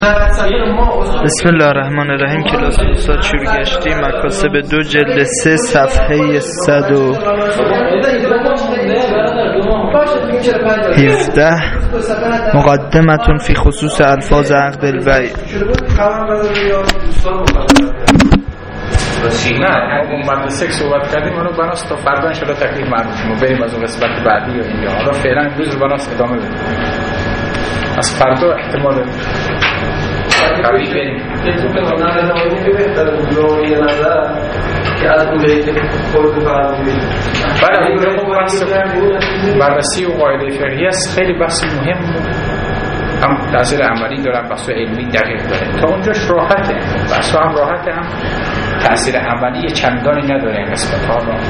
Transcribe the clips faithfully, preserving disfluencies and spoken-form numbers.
بسم الله الرحمن الرحیم. کلاس استاد شروع گشتیم. مکاسب دو جلد سه صفحه صد و هفده. مقدمتون فی خصوص الفاظ عقد البیع. نه ما مدرسه که صحبت کردیم اونو بناس تا فردا انشاءالله تکلیف معلوم شد. ما بریم از اون قسمت بعدی یا اینجا. حالا فعلا امروز رو بناس ادامه بدیم. از فردا احتمال قوی بریم. بعد اون رو بحث بررسی و قاعده فقهی است. خیلی بحث مهم هم تاثیر عملی داره، بحث علمی دقیق داره. تا اونجاش راحته، بحث هم راحته، هم تاثیر عملی چندانی نداره این قسمت ها را.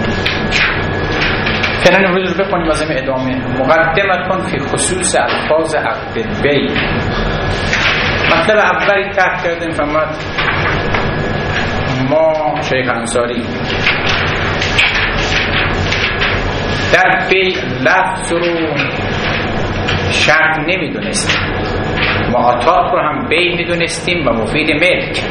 فعلا امروز رو بخونیم از این ادامه. مقدمتون فی خصوص الفاظ عقد البیع. مطلب اولی تحت کردیم فرمود ما شیخ انصاری در بیع لفظ رو شرط نمیدونستیم، معاطات رو هم بیع میدونستیم و مفید ملک.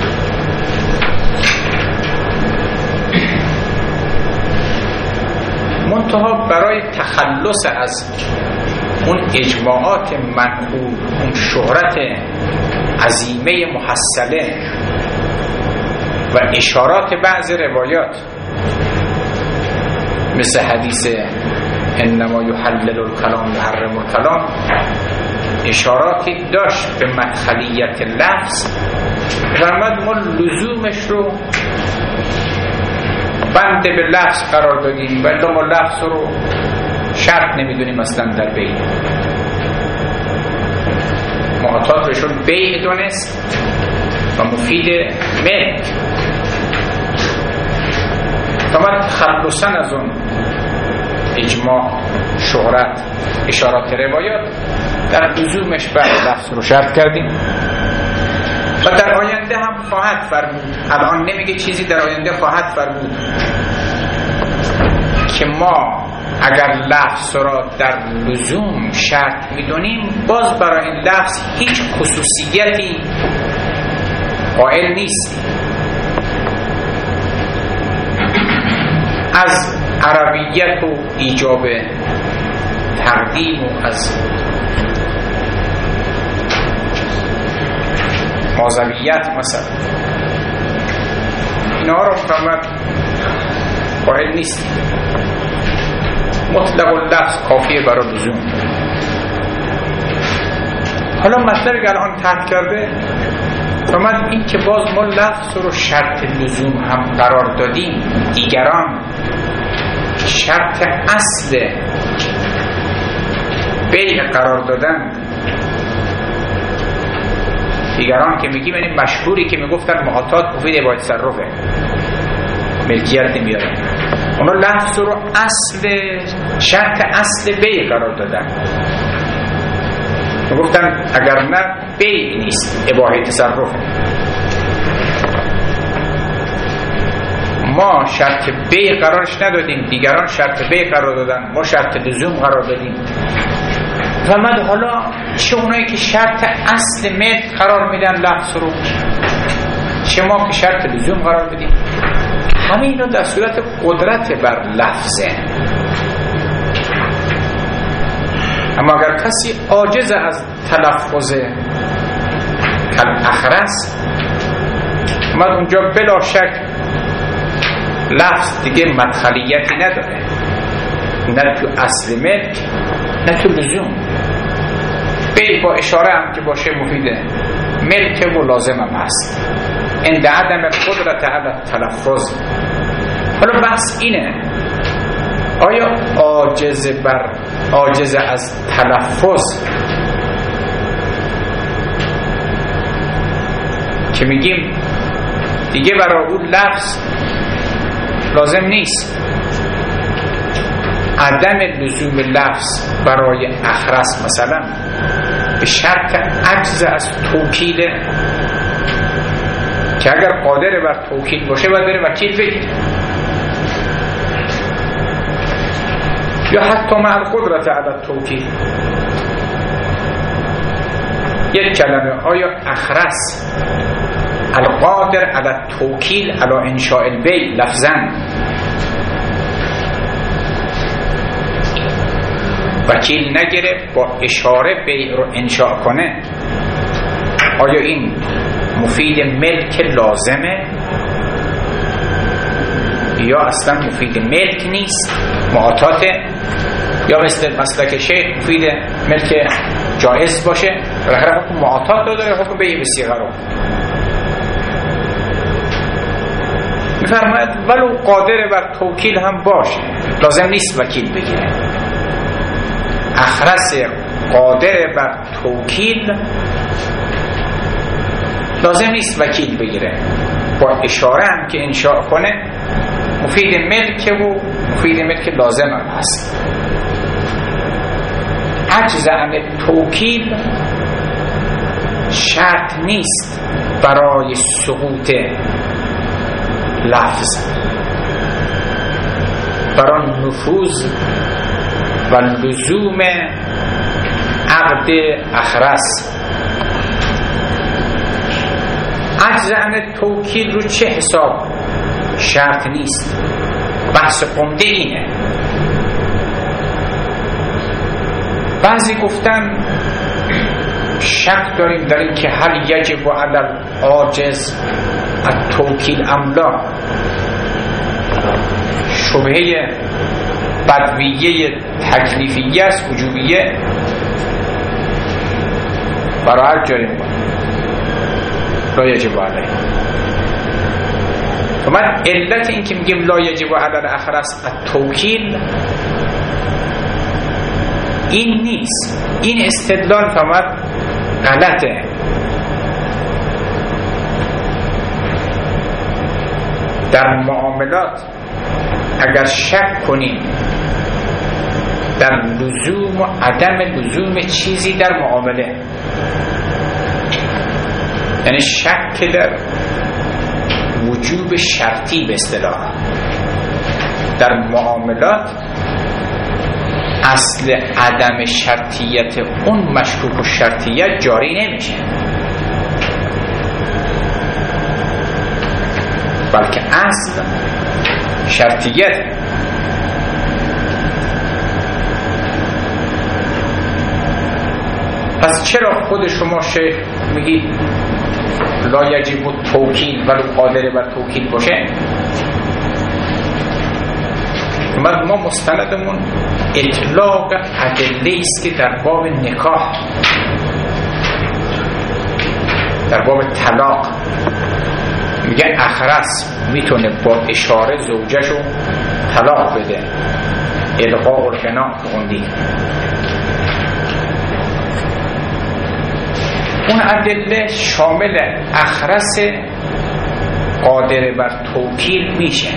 منتها برای تخلص از اون اجماعات منقول، اون شهرت عظیمه محصله و اشارات بعض روایات مثل حدیث انما یحلل الکلام یحرم الکلام، اشاراتی داشت به مدخلیت لفظ، فرمود ما لزومش رو بند به لفظ قرار دادیم و ما لفظ رو شرط نمیدونیم اصلا در بیع. معاطات رشون بیع دونست و مفید ملک. فرمود تخلصاً از اون اجماع، شهرت، اشارات روایات در لزومش بعد لفظ رو شرط کردیم و در آینده هم خواهد فرمود. الان نمیگه چیزی، در آینده خواهد فرمود که ما اگر لفظ را در لزوم شرط میدونیم، باز برای این لفظ هیچ خصوصیتی قائل نیست. از عربیت و ایجاب تقدیم و از مازویت مثلا اینا رو فرمود قائل نیست. مطلق اللفظ کافیه برای لزوم. حالا مطلبی که الان تحت کرده فرمود این که باز ما لفظ رو شرط لزوم هم قرار دادیم، دیگران شرط اصل بیع قرار دادن. دیگران که میگیم یعنی مشهوری که میگفتن معاطات مفید باید تصرفه، ملکیت نمیارن، اونا لفظ رو اصل شرط اصل بیع قرار دادن. میگفتن اگر نه بیع نیست، اباحه تصرفه. ما شرط بیع قرارش ندادیم، دیگران شرط بیع قرار دادن، ما شرط لزوم قرار دادیم. فرمود حالا چه اونایی که شرط اصل ملک قرار میدن لفظ رو، چه ما که شرط لزوم قرار بدیم، همه اینا در صورت قدرت بر لفظه. اما اگر کسی عاجز از تلفظ کل اخرس، اومد اونجا بلا شک لفظ دیگه مدخلیتی نداره، نه تو اصل ملک نه تو لزوم. بیع با اشاره هم که باشه مفیده ملک و لازم هم هست، عند عدم قدرت علی تلفظ. حالا بحث اینه آیا عاجز بر عاجز از تلفظ که میگیم دیگه برای اون لفظ لازم نیست، عدم لزوم لفظ برای اخرس مثلا به شرط عجز از توکیل، که اگر قادر بر توکیل باشه باید بره وکیل بگیره، یا حتی مع القدرت علی التوکیل. یک کلمه آیا اخرس القادر علی التوکیل علی انشاء البیع لفظاً وکیل نگیره با اشاره بیع رو انشاء کنه، آیا این مفید ملک لازمه یا اصلا مفید ملک نیست، معاطاته، یا مثل مسلک شیخ مفید ملک جایز باشه، بالاخره حکم معاطات رو داره، حکم بیع بصیغه رو میفرماید. ولو قادر بر توکیل هم باشه لازم نیست وکیل بگیره. اخرس قادر بر توکیل لازم نیست وکیل بگیره، با اشاره هم که انشاء کنه مفید ملک و مفید ملک لازم هم هست. عجز عن توکیل شرط نیست برای سقوط لفظ، برای نفوذ و لزوم عقد اخرس. عجز عن توکیل رو چه حساب شرط نیست؟ بحث عمده اینه. بعضی گفتن شک داریم در این که هل یجب علی العاجز التوکیل ام لا. شبهه بدویه تکلیفیه است، وجوبیه برای هر جایی میگن لا یجب علیه. من علت این که میگیم لا یجب علی الاخرس التوکیل این نیست، این استدلال فهمت غلطه. در معاملات اگر شک کنیم در لزوم و عدم لزوم چیزی در معامله، یعنی شک در وجوب شرطی به اصطلاح در معاملات، اصل عدم شرطیت اون مشکوک و شرطیت جاری نمیشه، بلکه اصل شرطیت. پس چرا خود شما شیخ میگید لا یجب التوکیل ولو قادر بر توکیل باشه؟ ما مستندمون اطلاق ادله است که در باب نکاح، در باب طلاق میگه اخرس میتونه با اشاره زوجشو طلاق بده، القاء الغنا خوندی. اون ادله شامل اخرس قادر بر توکیل میشه.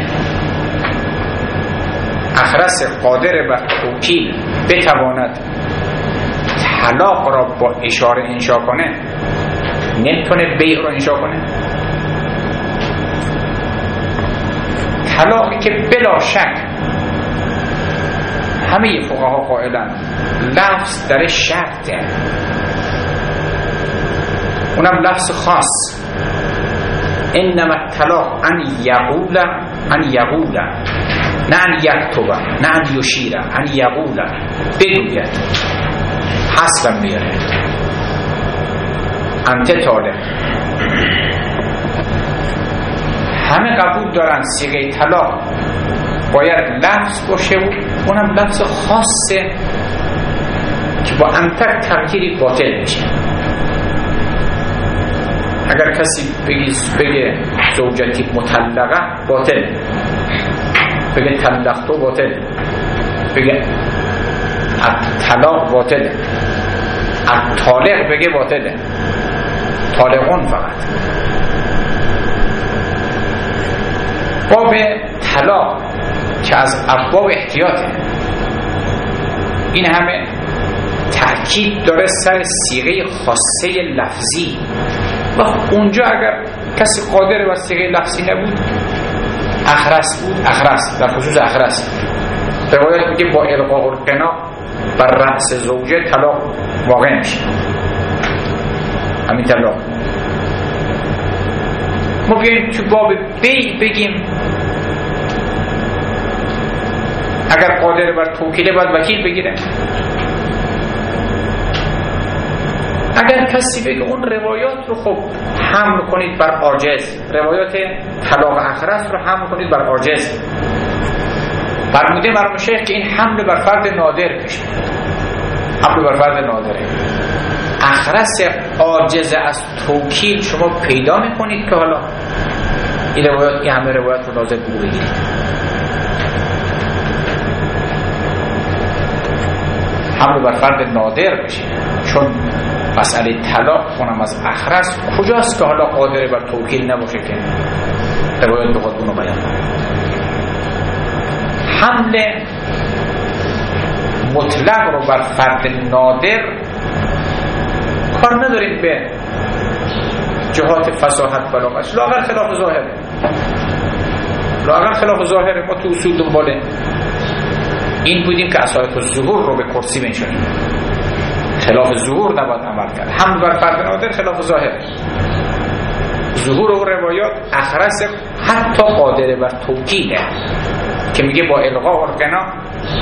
اخرس قادر بر توکیل بتواند طلاق را با اشاره انشا کنه، نمیتونه بیع رو انشا کنه. طلاقی که بلا شک همه فقها قائلن لفظ در شرطه، اونم لفظ خاص، انما الطلاق ان یقول ان یقول نه ان یکتب نه ان یشیر ان یقول بگوید. حسبم میاره انت طالق. همه قبول دارن صیغه طلاق باید لفظ باشه و اونم لفظ خاصه که با انتر تغییری باطل میشه. اگر کسی بگه بگه زوجتی مطلقه باطل، بگه طلقتو باطل، بگه طلاق باطل، طالق بگه باطله، طالقون فقط. باب طلاق که از ابواب احتیاطه، این همه تأکید داره سر صیغه خاصه لفظی. و اونجا اگر کسی قادر بر صیغه لفظی نبود، اخرس بود، اخرس در خصوص اخرس روایت میگه با القاء الغنا بر رأس زوجه طلاق واقع میشه. همین طلاق. ما بیاییم تو باب بی بگیم اگر قادر بر توکیله باید وکیل بگیره. اگر کسی بگه اون روایات رو خب حمل کنید بر عاجز، روایات طلاق اخرس رو حمل کنید بر عاجز، فرموده مرحوم شیخ که این حمل بر فرد نادر پیش میاد. حمل بر فرد نادره. اخرس عاجز از توکیل شما پیدا میکنید که حالا این روایات، این همه روایات رو لازم بگیرید. حمل بر فرد نادر بشه، چون مسئله طلاق اونم از اخرس کجاست که حالا قادر بر توکیل نباشه که روایت بخواد اونو بیان کنه. حمل مطلق رو بر فرد نادر کار نداریم به جهات فصاحت بلاغش، لاغر خلاف ظاهره، لاغر خلاف ظاهره. ما تو اصول دنباله این بودیم که اسایق الظهور رو به کرسی بنشونیم، خلاف ظهور نباید عمل کرد. حمل بر فرد نادر خلاف ظاهر، ظهور و روایات اخرس حتی قادر بر توکیله که میگه با الغا و غنا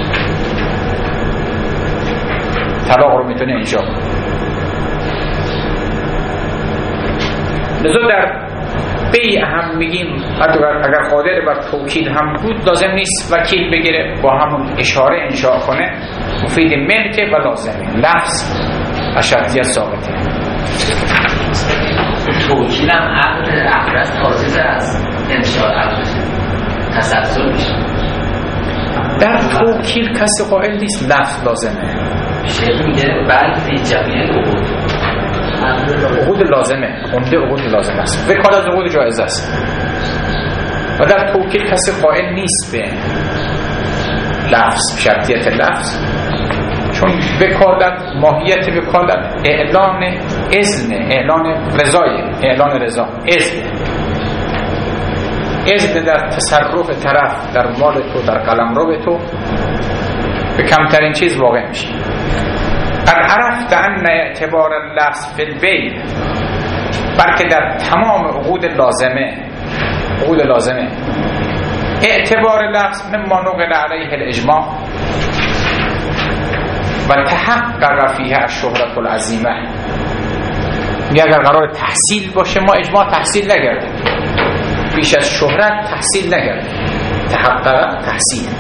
طلاق رو میتونه انشا کنه. لذا در بیع هم میگیم اگر قادر بر توکیل هم بود لازم نیست وکیل بگیره، با همون اشاره انشاء کنه، مفید ملکه و لازمه، لفظ و شرطیت ثابته. توکیل هم عقد اخرس تازه از انشاء عقدش تسلسل میشه. در توکیل کسی قائل نیست لفظ لازمه. شیخ میگه بلکه فی جمعیه عقود عقود لازمه، عمده عقود لازم است، وکالت از عقود جایز است. و در توکیل کسی قائل نیست به لفظ، شرطیت لفظ، چون وکالت، ماهیت وکالت اعلان اذن، اعلان رضای، اعلان رضا، اذن اذن در تصرف طرف در مال تو، در قلمرو تو به کمترین چیز واقع میشه. قد عرفت ان اعتبار اللفظ فی البیع، بلکه در تمام عقود لازمه، عقود لازمه اعتبار لفظ مما نقل علیه الاجماع و تحقق فیه الشهرة العظیمه. میگه اگر قرار تحصیل باشه ما اجماع تحصیل نگردیم، بیش از شهرت تحصیل نگردیم، تحقق تحصیل،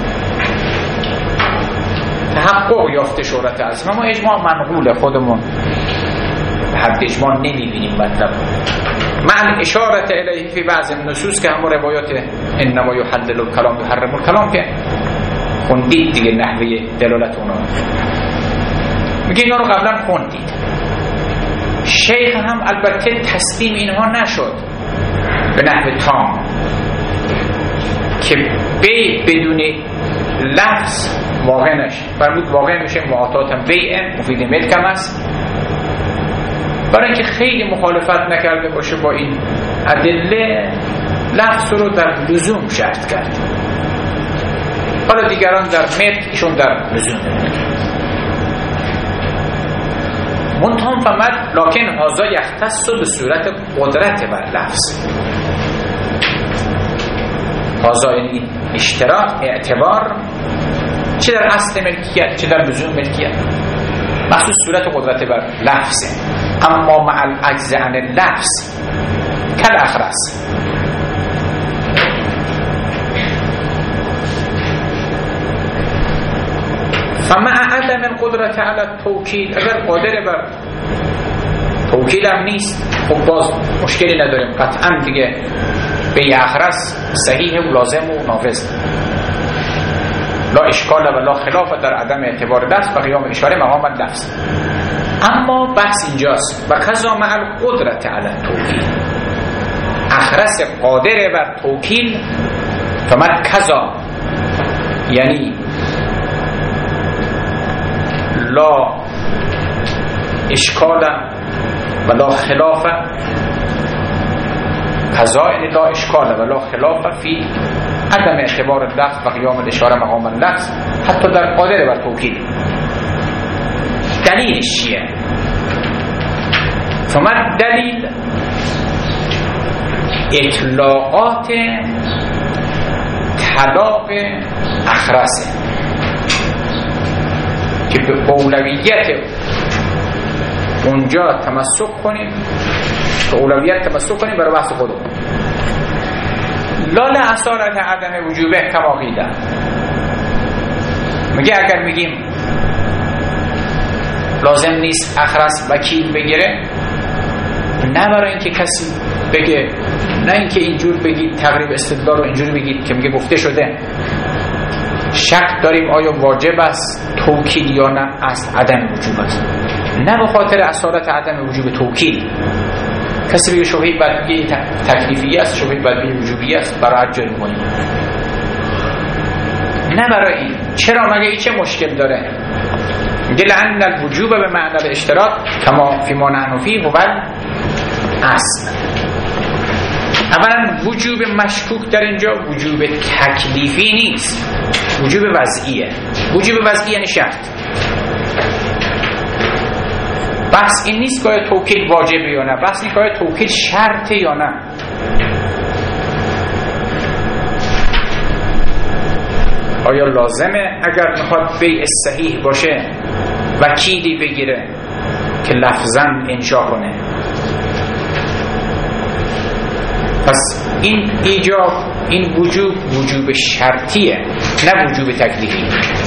تحقق یافته شهرت عظیمه. ما اجماع منقول خودمون به حد اجماع نمیبینیم. مطلب معنی اشارت الیه فی بعض النصوص که همون روایات انما یحلل الکلام یحرم الکلام که خوندید دیگه، نحوه دلالت اونا میگه اینا رو قبلا خوندید. شیخ هم البته تسلیم اینها نشد به نحو تام که بی بدون لفظ واقع نشه، فرمود واقع میشه معاطاتم بیعه، مفید ملکم است، برای اینکه خیلی مخالفت نکرده باشه با این ادله، لفظ رو در لزوم شرط کرد. حالا دیگران در ملک، ایشون در لزوم. منتهم فهمد لکن هذا یختص به صورت قدرت بر لفظ. هذا یعنی اشتراک، اعتبار، چه در اصل ملکیت چه در لزوم ملکیت، مخصوص صورت قدرت بر لفظ. اما مع العجز عن اللفظ کل اخرس، فمع عدم القدرت علی التوکیل، اگر قادر بر توکیل هم نیست خب باز مشکلی نداریم، قطعا دیگه به اخرس صحیح و لازم و نافذ، لا اشکال و لا خلاف در عدم اعتبار لفظ و قیام اشاره مقام لفظ. اما بحث اینجاست و کذا مع القدرت علی التوکیل، اخرس قادر بر توکیل، فمد کذا یعنی لا اشکال و لا خلاف، کذا یعنی لا اشکال و لا خلاف فی عدم اعتبار اللفظ و قیام الاشاره مقام اللفظ، حتی در قادر بر توکیل. دلیلش چیه؟ فما دلیل اطلاقات طلاق اخرسه که به اولویت اونجا تمسک کنیم، به اولویت تمسک کنیم برای بحث خودمون. لا لأصالت عدم وجوبه کما قیل. میگه اگر میگیم لازم نیست اخرس وکیل بگیره، نه برای اینکه کسی بگه، نه اینکه اینجور بگید تقریب استدلال رو اینجور بگید که میگه گفته شده شک داریم آیا واجب است توکیل یا نه، از عدم وجوب است، نه به خاطر اصالت عدم وجوب توکیل. کسی بگه شبهه بدیهی تکلیفی است، شبهه بدیهی وجوبی است، برای جاری کنیم، نه برای این. چرا؟ مگه چه مشکل داره؟ میگه لأن الوجوب به معنی الاشتراط کما فی ما نحن فیه هو الاصل. اولا وجوب مشکوک در اینجا وجوب تکلیفی نیست، وجوب وضعیه. وجوب وضعی یعنی شرط. بحث این نیست که آیا توکیل واجبه یا نه، بحث این که آیا توکیل شرطه یا نه. آیا لازمه اگر میخواد بیع صحیح باشه وکیلی بگیره که لفظاً انشا کنه؟ پس این ایجاب، این وجوب وجوب شرطیه، نه وجوب تکلیفی.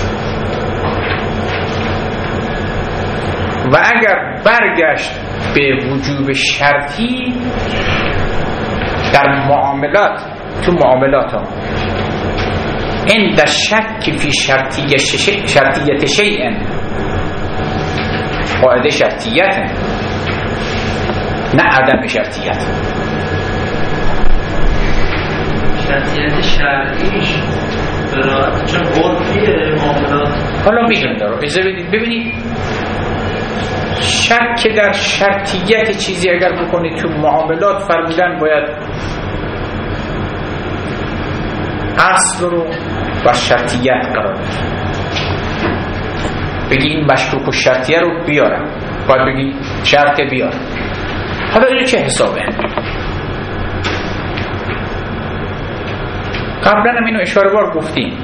و اگر برگشت به وجوب شرطی در معاملات، تو معاملات ها این در شک فی شرطیت شیئن، قاعده شرطیت نه عدم شرطیت. شرطیت شرعیش برای چون عرفیه معاملات. حالا میگم دارو اجازه بدید ببینید، شک در شرطیت چیزی اگر بکنید تو معاملات فرمودن باید اصل رو و شرطیت قرار بدید. بگی این مشکوک و شرطیه رو بیارم، باید بگی شرط بیار. حالا اینو چه حسابه؟ قبلا هم اینو اشاره بار گفتیم،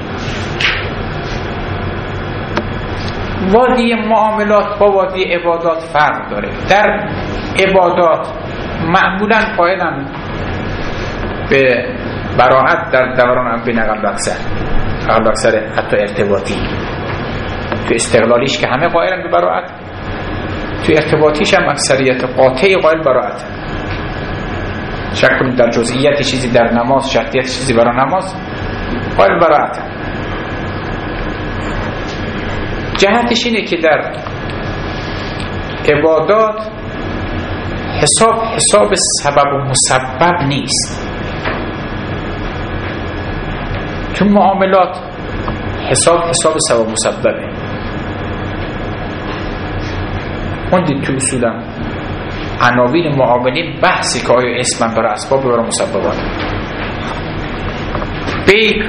وادی معاملات با وادی عبادات فرق داره. در عبادات معمولا قائلن به براعت در دوران هم به نقل اکثر، نقل اکثر حتی ارتباطی. تو استقلالیش که همه قائلن به براعت، تو ارتباطیش هم اکثریت قاطعی قائل براعت. شک کنید در جزئیات چیزی در نماز، شرطیت چیزی برای نماز قائل براعت. جهتش اینه که در عبادات حساب حساب سبب و مسبب نیست، تو معاملات حساب حساب سبب و مسببه. خوندید تو اصولا عناوین معاملین بحثی که آیا اسمن برای اسباب برای مسببات. بی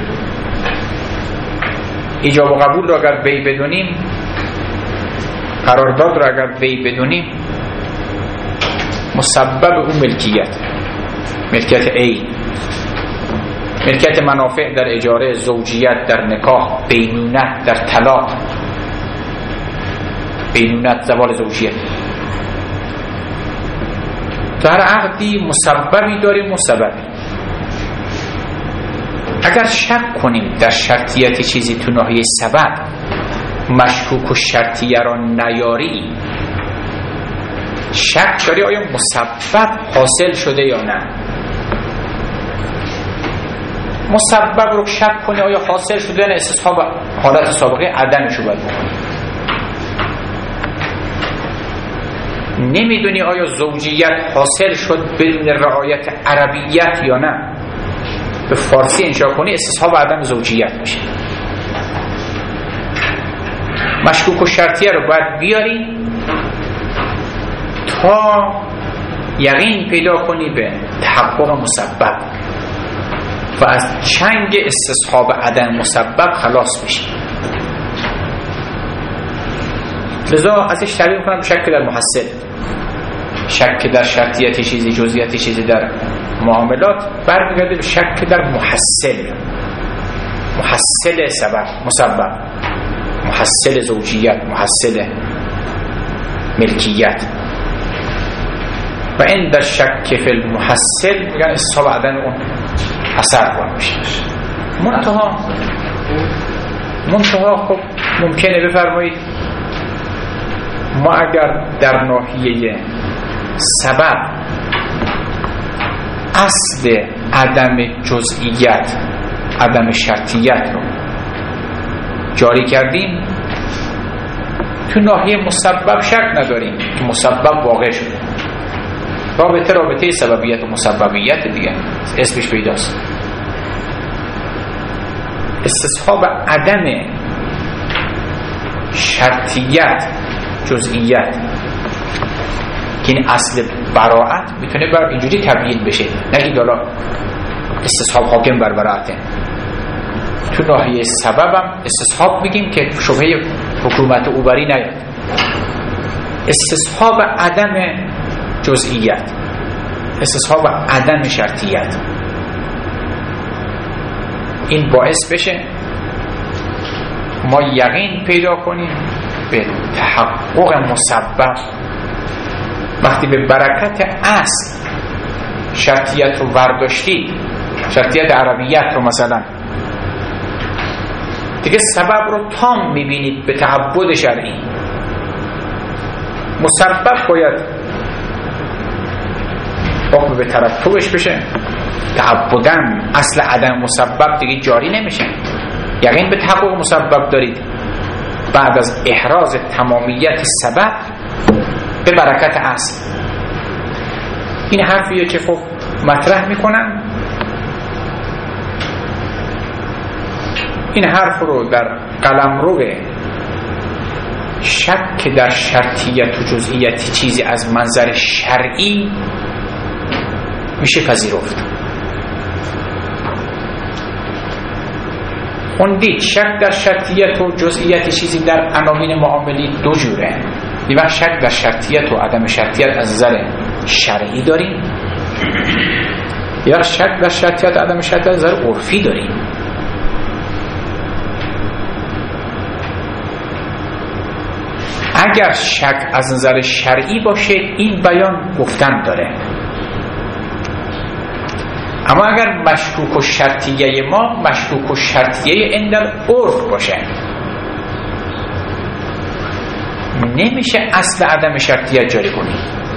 ایجاب و قبول رو اگر بی بدونیم، قرارداد رو اگر بی بدونیم، مسبب اون ملکیت، ملکیت ای، ملکیت منافع در اجاره، زوجیت در نکاح، بینونت در طلاق، بینونت زوال زوجیت. در عقدی مسببی داریم، مسببی. اگر شک کنیم در شرطیت چیزی تو ناحیه سبب، مشکوک و شرطیه را نیاری، شک داری آیا مسبب حاصل شده یا نه. مسبب رو شک کنی آیا حاصل شده نه، استصحاب حالت سابقه عدمشو باید بکنی. نمیدونی آیا زوجیت حاصل شد بدون رعایت عربیت یا نه، به فارسی انشا کنی استصحاب عدم زوجیت میشه. مشکوک و شرطیه رو باید بیاری تا یقین پیدا کنی به تحقق مسبب و از چنگ استصحاب عدم مسبب خلاص بشی. لذا ازش تعبیر میکنم به شکل در محصل. شک در شرطیت چیزی، جزئیات چیزی در معاملات، برمیگرده به شک در محصل، محصل سبب، مسبب، محصل زوجیت، محصل ملکیت. و این در شک فی المحصل میگن استصحاب عدم اون اثر وارد میشه. منتها منتها خب ممکنه بفرمایید ما اگر در ناحیه سبب اصل عدم جزئیت، عدم شرطیت رو جاری کردیم، تو ناحیه مسبب شک نداریم که مسبب واقع شده. رابطه رابطه سببیت و مسببیت دیگه اسمش پیداست. استصحاب عدم شرطیت، جزئیت که این اصل براعت میتونه بر اینجوری تبیین بشه، نگید حالا استصحاب حاکم بر براعته. تو ناحیه سببم استصحاب میگیم که شبهه حکومت اوبری نیاد. استصحاب عدم جزئیت، استصحاب عدم شرطیت، این باعث بشه ما یقین پیدا کنیم به تحقق مسبب. وقتی به برکت اصل شرطیت رو برداشتید، شرطیت عربیت رو مثلا، دیگه سبب رو تام میبینید به تعبد شرعی. مسبب باید حکم به ترتبش بشه، تعبدن اصل عدم مسبب دیگه جاری نمیشه. یقین به تحقق مسبب دارید بعد از احراز تمامیت سبب به برکت اصل. این حرفیه که خب مطرح میکنن. این حرف رو در قلمرو شک در شرطیت و جزئیت چیزی از منظر شرعی میشه پذیرفت. خوندید شک در شرطیت و جزئیت چیزی در عناوین معاملی دو جوره. یه وقت شک در شرطیت و عدم شرطیت از نظر شرعی داریم، یه وقت شک در شرطیت و عدم شرطیت از نظر عرفی داریم. اگر شک از نظر شرعی باشه این بیان گفتن داره، اما اگر مشکوک و شرطیه ما مشکوک و شرطیه اندر عرف باشه، نمیشه اصل عدم شرطیت جاری کنی،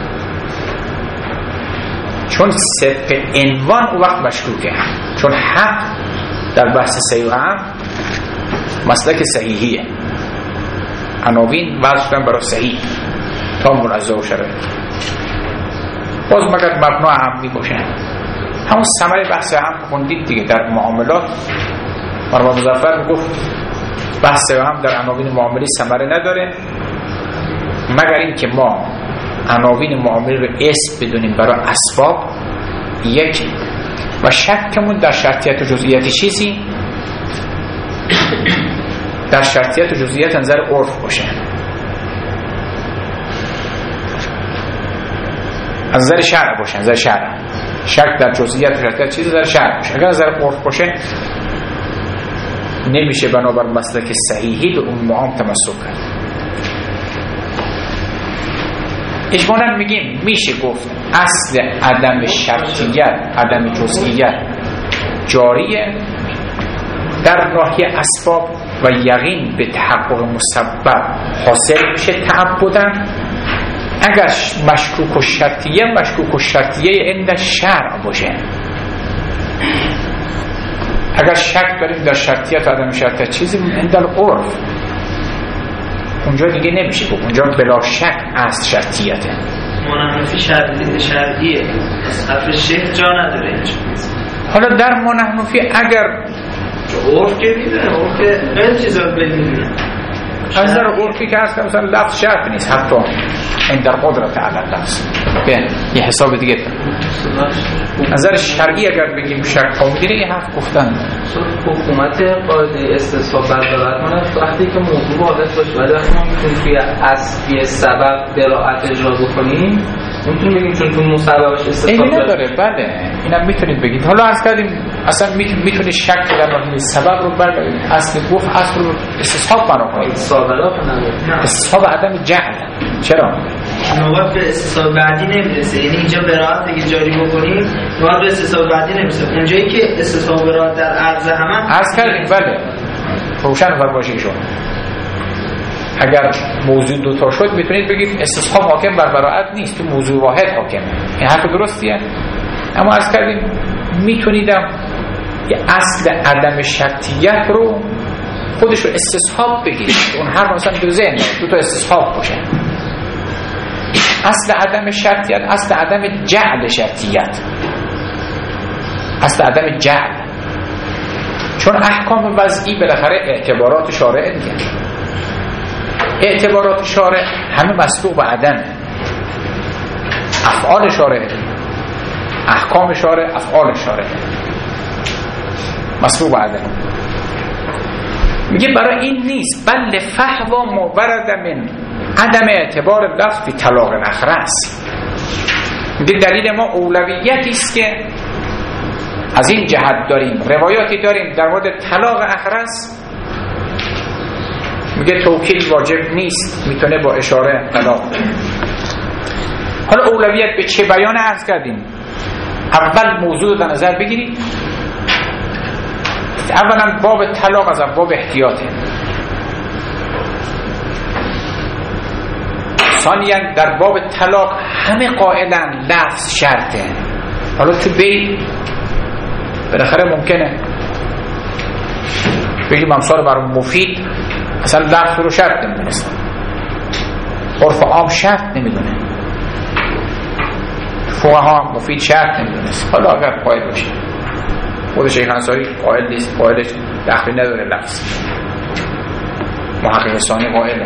چون صدق عنوان او وقت مشکوکه. چون حق در بحث صحیح و عام مسلک صحیحیه، عناوین وضع شدن برای صحیح تا منزه و شرعی، باز مگر مبنا عامی باشه. همون ثمره بحث عام خوندید دیگه در معاملات. مرحوم مظفر میگفت بحث عام در عناوین معاملی ثمره نداره مگر این که ما عناوین معاملی رو اسم بدونیم برای اسباب یک، و شکمون در شرطیت و جزئیات چیزی در شرطیت و جزئیات نظر عرف باشه، از نظر شرع باشه، از نظر شرع. شک در جزئیات و شرطیت چیزی در شرع باشه. اگر از نظر عرف باشه نمیشه بنابر مسلک صحیحی به اون معام تمسک کرد. اجمالاً میگیم میشه گفت اصل عدم شرطیت، عدم جزئیت جاریه در ناحیه اسباب و یقین به تحقق مسبب حاصل میشه تعبدن. اگر مشکوک و شرطیه مشکوک و شرطیه عند شرع باشه. اگر شک داریم در شرطیت و عدم شرطیت چیزی عند العرف، اونجا دیگه نمیشه گفت، اونجا بلا شک اصل شرطیته. منحنفی شرطیت شرعیه، حرف شیخ جا نداره اینجا. حالا در منحنفی اگر عرف که میدونه، عرف که خیلی چیزا بدونه، از نظر عرفی که هست مثلا لفظ شرط نیست، حتی این در قدرت علی لفظ به یه حساب دیگه. از نظر شرعی اگر بگیم شک قومیه یه حرف گفتن. حکومت قاعده استصحاب بردارد کنه وقتی که موضوع واضح باشه، ولی وقتی ما میتونیم توی اصلی سبب براعت اجرا بکنیم میتونیم بگیم چون تو مصوبه‌اش استصحاب ایمی نداره. بله اینم میتونید بگید. حالا عرض کردیم اصلا میتونید شک در مورد سبب رو بردارید، اصل گفت اصل رو استصحاب بنا کنید. استصحاب عدم جعل. چرا؟ نوبت به استصحاب بعدی نمیرسه. یعنی اینجا براءت اگه جاری بکنیم نوبت به استصحاب بعدی نمیرسه. اونجایی که استصحاب براءت در عرض همه عرض کردیم. بله روشن فرمایشی شما. اگر موضوع دو تا شد میتونید بگید استصحاب حاکم بر براءت نیست، تو موضوع واحد حاکمه. این حرف درستیه. اما عرض کردیم میتونیدم یه اصل عدم شرطیت رو خودش رو استصحاب بگیرید. اون حرف مثلا دو ذهن دو تا استصحاب باشه. اصل عدم شرطیت اصل عدم جعل شرطیت، اصل عدم جعل. چون احکام وضعی بالاخره اعتبارات شارع دیگه. اعتبارات شارع همه مسبوق به عدم. افعال شارع، احکام شارع، افعال شارع مسبوق به عدم. میگه برای این نیست، بل فحوا مورد من عدم اعتبار لفظ فی طلاق الاخرس. میگه دلیل ما اولویتی است که از این جهت داریم، روایاتی داریم در مورد طلاق اخرس. میگه توکیل واجب نیست، میتونه با اشاره طلاق. حالا اولویت به چه بیان عرض کردیم؟ اول موضوع رو در نظر بگیرید. اولا باب طلاق از باب احتیاطه. ثانیا در باب طلاق همه قائلن لفظ شرطه. حالا تو بی بالاخره ممکنه بگیم امثال بر مفید اصلا لفظ رو شرط نمیدونستن، عرف عام شرط نمیدونه، فقها مفید شرط نمیدونست. حالا اگر قائل باشه، خود شیخ انصاری قائل نیست، قائلش دخلی نداره لفظ، محقق ثانی قائله.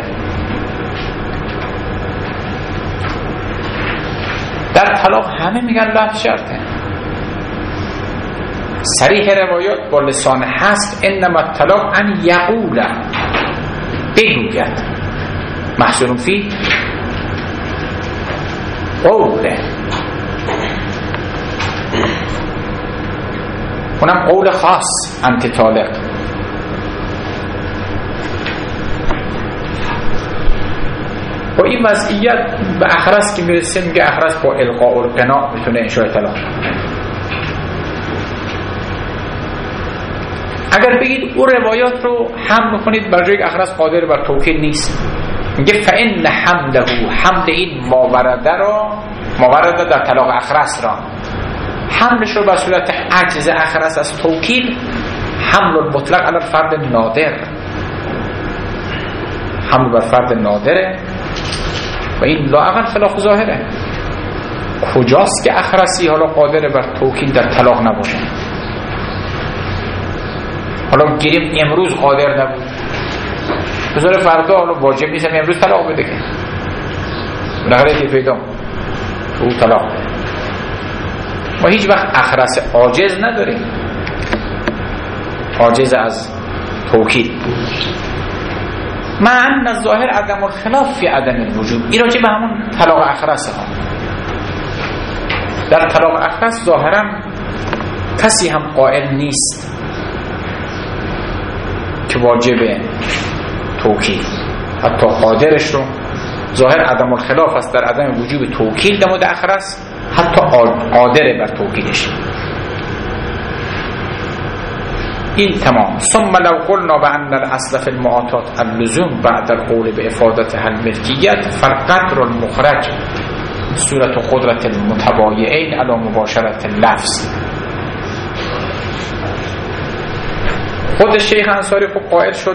در طلاق همه میگن لفظ شرطه. صریح روایات با لسان حصر انما الطلاق ان یقول، بگوید، محصول فی قوله، اونم قول خاص انت طالق. با این وضعیت به اخرس که میرسه میگه اخرس با القاء القناع میتونه انشاء طلاق. اگر بگید او روایات رو حمل کنید بر جای اخرس قادر بر توکیل نیست، میگه فإن حمله، حمل این ماورده را، ماورده در طلاق اخرس را، حملش رو به صورت عجز اخرس از توکیل، حمل المطلق علی فرد نادر، حمل بر فرد نادره و این لااقل خلاف ظاهره. کجاست که اخرسی حالا قادر بر توکیل در طلاق نباشه؟ حالا گیریم امروز قادر نبود، بذاره فردا حالا واجب نیست امروز طلاق بده که بالاخره که پیدا او طلاق بده. ما هیچ وقت اخرس عاجز نداریم، عاجز از توکیل. مع ان الظاهر عدم الخلاف فی عدم الوجوب. این راجع به همون طلاق اخرس ها. در طلاق اخرس ظاهرا کسی هم قائل نیست که واجب توکیل، حتی قادرش رو ظاهر عدم الخلاف است در عدم وجوب توکیل در مورد اخرس، حتی قادر بر توکیلش. این تمام. ثم لو قلنا بأن الاصل في المعاطات اللزوم بعد القول بإفادتها الملكیت فالقدر المخرج صورت قدرت المتبایعین علی مباشرت اللفظ. خود شیخ انصاری خوب قائل شد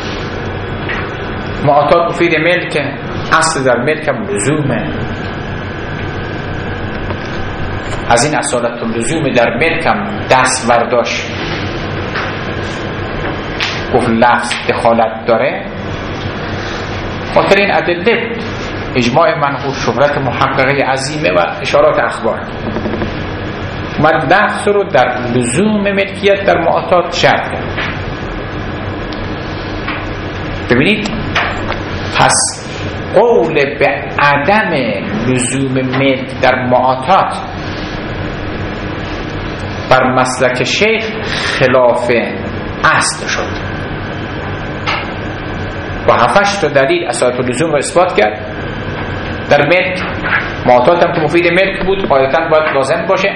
معاطات مفید ملک، اصل در ملک هم لزومه. از این اصالت لزوم در ملک هم دست برداشت، گفت لفظ دخالت داره. خاطر این ادله اجماع منقول، شهرت محققه عظیمه و اشارات اخبار، من لفظ رو در لزوم ملکیت در معاطات شرط کرد. ببینید پس قول به عدم لزوم ملک در معاطات بر مسلک شیخ خلاف اصل شد و هفتش تا دلیل اساس لزوم رو اثبات کرد. در ملک معاطات هم که مفید ملک بود قاعدتاً باید لازم باشه.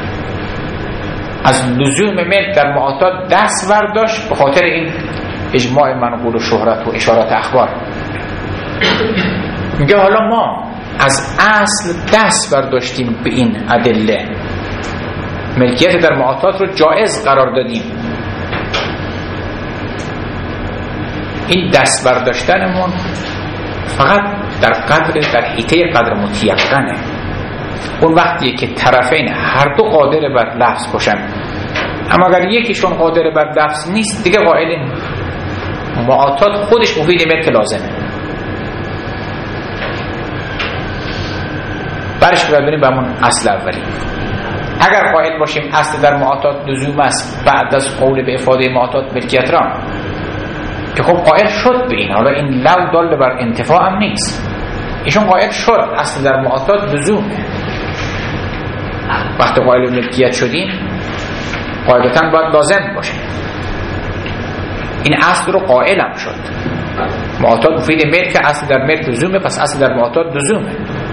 از لزوم ملک در معاطات دست برداشت به خاطر این اجماع منقول و شهرت و اشارات اخبار. میگه حالا ما از اصل دست برداشتیم به این ادله، ملکیت در معاطات رو جایز قرار دادیم. این دست برداشتنمون فقط در قدر در حیطه قدر متیقنه. اون وقتیه که طرفین هر دو قادر بر لفظ باشن، اما اگر یکیشون قادر بر لفظ نیست دیگه قائل معاطات خودش مفید ملک لازمه. برش ببینیم به همون اصل اولی. اگر قائل باشیم اصل در معاطات لزوم است بعد از قول به افاده معاطات ملکیت را، که خب قائل شد به این، حالا این لو دال بر انتفاع هم نیست، ایشون قائل شد اصل در معاطات لزومه. وقتی قائل ملکیت شدیم قاعدتاً باید لازم باشه. این اصل رو قائل هم شد. معاطات مفید ملک، اصل در ملک لزومه، پس اصل در معاطات لزومه.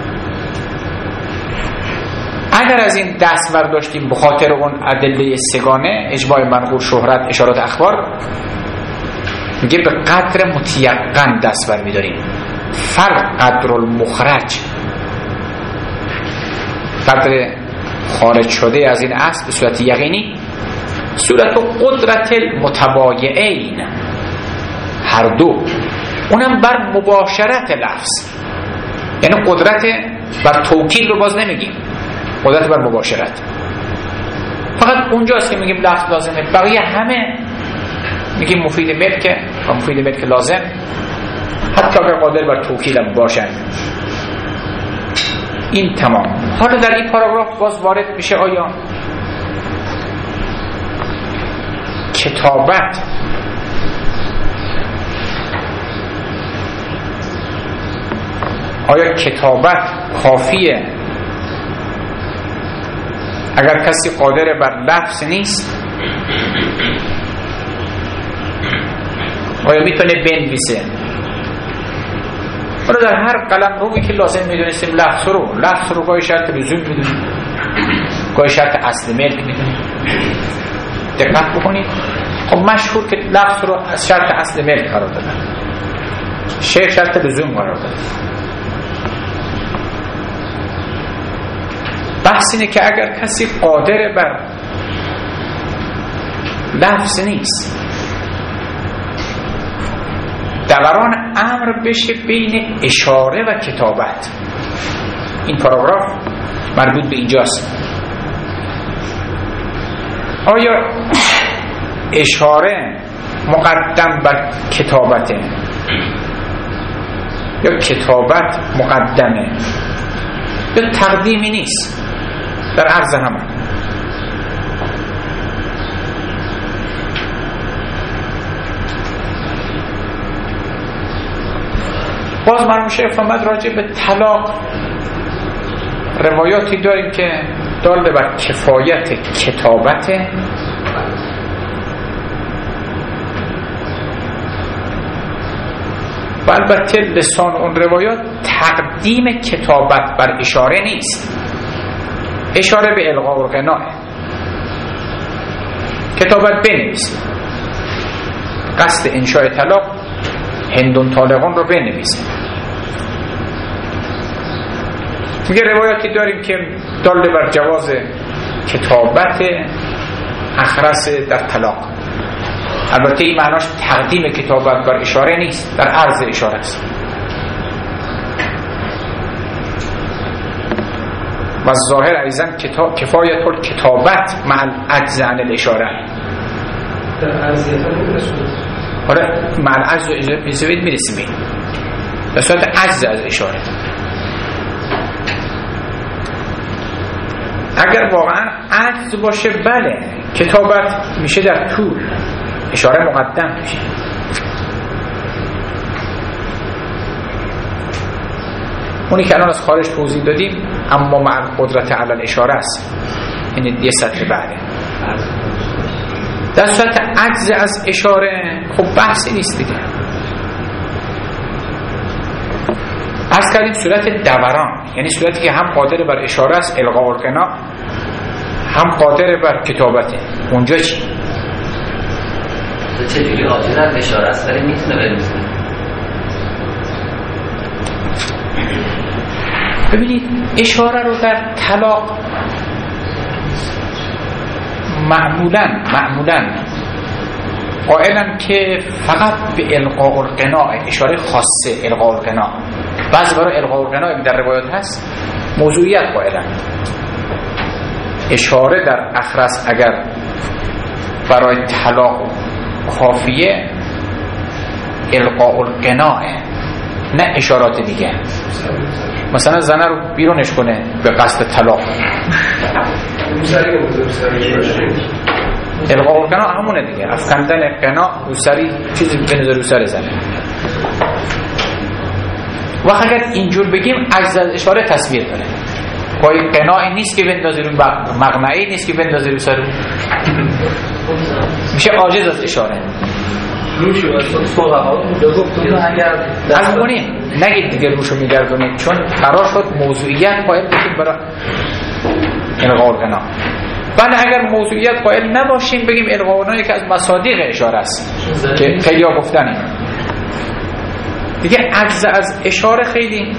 اگر از این دست برداشتیم به خاطر اون ادله سگانه، اجماع منقول، شهرت، اشارات اخبار، میگه به قدر متیقن دست بر میداریم. فرق قدر المخرج، قدر خارج شده از این اصل به صورت یقینی، صورت و قدرت المتبایعین، هر دو، اونم بر مباشرت لفظ، یعنی قدرت بر توکید رو باز نمیگیم، قدرت بر مباشرت. فقط اونجاست که میگیم لفظ لازمه، بقیه همه میگیم مفید ملک و مفید ملک لازم، حتی اگر قادر بر توکید هم باشن. این تمام. حالا در این پاراگراف باز وارد میشه آیا کتابت آیا کتابت کافیه اگر کسی قادر بر لفظ نیست؟ آیا میتونه بنویسه؟ حالا در هر قلم روی که لازم میدونستیم لفظ رو لفظ رو گاهی شرط لزوم میدونیم، گاهی شرط اصل ملک میدونیم. دقت بکنید. خب مشهور که لفظ رو از شرط اصل ملک قرار دادن، شیخ شرط لزوم قرار دادن. بحث اینه که اگر کسی قادر بر لفظ نیست، دوران امر بشه بین اشاره و کتابت. این پاراگراف مربوط به اینجاست. آیا اشاره مقدم بر کتابته یا کتابت مقدمه یا تقدیمی نیست؟ در عرض همه باز مرحوم شیخ فرمود راجع به طلاق روایاتی داریم که دال بر کفایت کتابته و البته لسان اون روایات تقدیم کتابت بر اشاره نیست، اشاره به الغاء و غناه. کتابت بنویسید، قصد انشاء طلاق هندون طالقان رو بنویسید. میگه روایاتی داریم که دال بر جواز کتابت اخرس در طلاق. البته این معناش تقدیم کتابت بر اشاره نیست، در عرض اشاره است. و ظاهر ایضا کفایت الکتابت مع العجز عن الاشاره. در عرضیت هم میرسید. آره مع العجز و اجازه میرسیم این به صورت عجز از اشاره. اگر واقعا عجز باشه بله کتابت میشه در طول، اشاره مقدم میشه. اونی که الان از خارج توضیح دادیم اما مع قدرت علی الاشاره است، این یه سطح بعده. در صورت عجز از اشاره خب بحثی نیست دیگه. از کردیم صورت دوران، یعنی صورتی که هم قادر بر اشاره است القاء القنا، هم قادر بر کتابته. اونجا چی؟ چجوری عاجز از اشاره است ولی میتونه بنویسه؟ ببینید اشاره رو در طلاق معمولاً معمولاً قائلن که فقط به القاء القنا، اشاره خاصه القاء القنا. بعضی برای القاء القنا در روایات هست موضوعیت قائلن. اشاره در اخرس اگر برای طلاق کافیه القاء القنا، نه اشارات دیگه. مثلا زنه رو بیرونش کنه به قصد طلاق، القاء القنا همونه دیگه، افکندن قنا رو سری چیزی بنظر رو سر زنه. و اگر اینجور بگیم عجز از اشاره تصویر داره، پای قناعی نیست که بندازی رو مقنعی نیست که بندازی رو سر، میشه عاجز از اشاره. روشو فقها گفتن اگر از کنیم نگید دیگه روشو میگردونید، چون قرار شد موضوعیت قائل باشیم برای القاء القنا. ولی اگر موضوعیت قائل نباشیم بگیم القاء القنا که از مصادیق اشاره است که خیلی ها گفتنیم دیگه. عجز از اشاره خیلی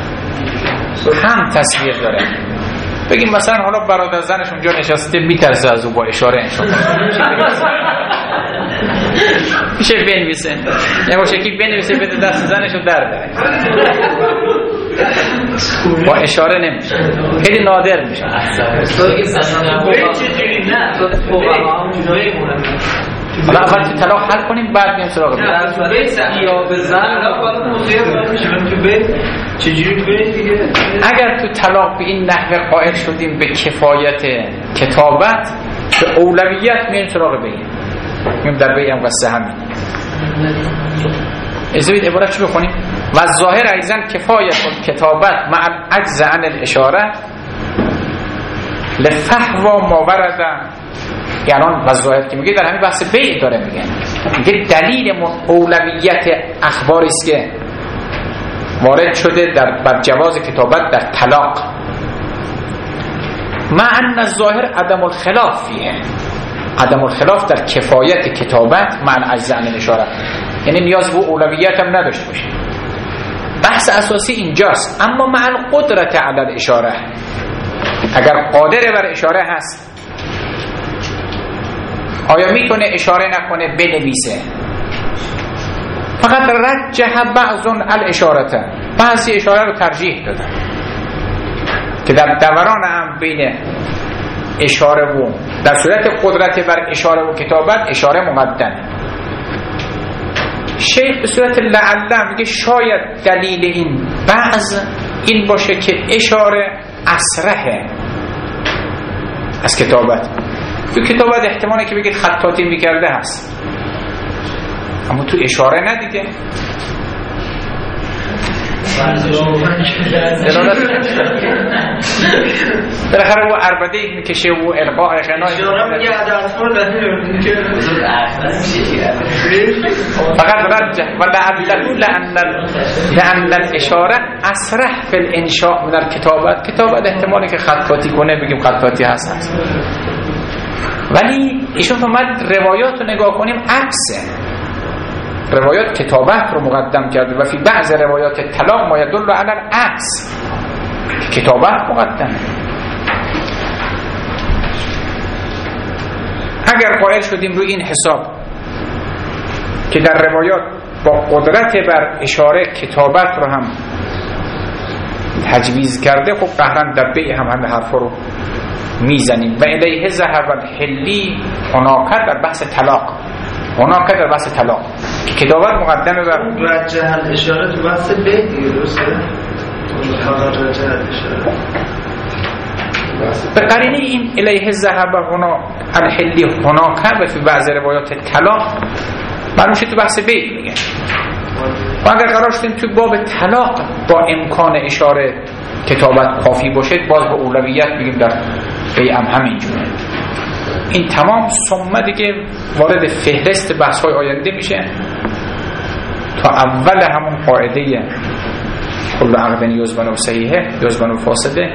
هم تصویر داره. بگیم مثلا حالا برادر زنش اونجا نشسته میترسه از او با اشاره انشان میشه بنویسه، یه با شکل بنویسه بده دست زنش رو در بره، با اشاره نمیشه، خیلی نادر میشه. حالا اول تو طلاق حل کنیم بعد میام سراغ اگر تو طلاق به این نحوه قائل شدیم به کفایت کتابت به اولویت میام سراغ بگیم میام در بگیم قصه همین ازوید عبارت چی بخونیم؟ و ظاهر ایزن کفایت کتابت مع العجز عن الاشاره لفحوا ما ورده. یعنی و ظاهر که میگه در همین بحث بیع داره میگه میگه دلیل اولویت اخباری است که وارد شده در بر جواز کتابت در طلاق، مع ان الظاهر عدم الخلاف فیه، عدم الخلاف در کفایت کتابت مع العجز عن الاشاره، یعنی نیاز به اولویت هم نداشته باشه. بحث اساسی اینجاست. اما مع القدرت علی الاشاره، اگر قادر بر اشاره هست آیا میتونه اشاره نکنه بنویسه؟ فقط رجح بعضون الاشارته، بعضی اشاره رو ترجیح دادن که در دوران هم بین اشاره و در صورت قدرت بر اشاره و کتابت اشاره مقدمه. شیخ به صورت لعله میگه شاید دلیل این بعض این باشه که اشاره اسرحه از کتابت. تو کتابت احتماله که بگید خطاطی میکرده هست، اما تو اشاره ندیده. بالاخره و عربده میکشه و القاء غنا اشاره میگه عدالت‌فور دلیل که فقط رجح و لعله لأن لأن الاشاره اسرح فی الانشاء من الکتابت. کتابت احتمالی که خطاطی کنه بگیم خطاطی هست، ولی ایشون فرمود روایات رو نگاه کنیم عکسه، روایات کتابت رو مقدم کرده و فی بعض روایات طلاق ما یدل علی العکس، کتابت مقدمه. اگر قائل شدیم روی این حساب که در روایات با قدرت بر اشاره کتابت رو هم تجویز کرده، خب قهرن در بیع هم همه حرفا رو میزنیم. و الیه ذهب الحلی هناک در بحث طلاق، هناک در بحث طلاق کتابت مقدمه بر رجح الاشاره تو بحث بیع دیگه، درسته؟ فقط رجح الاشاره به قرینه این الیه ذهب هنا الحلی هناک و فی بعض روایات طلاق معلوم شد تو بحث بیع میگه. و اگر قرار شدیم توی باب طلاق با امکان اشاره کتابت کافی باشه، باز با اولویت بگیم در بیعم همینجوره. این تمام ثم دیگه وارد فهرست بحث های آینده میشه تا اول همون قاعده کل عقد یزبن و صحیحه یزبن و فاسده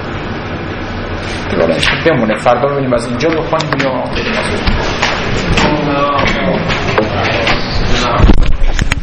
دیگه بمونه. فردا ببینیم از اینجا بخونیم یا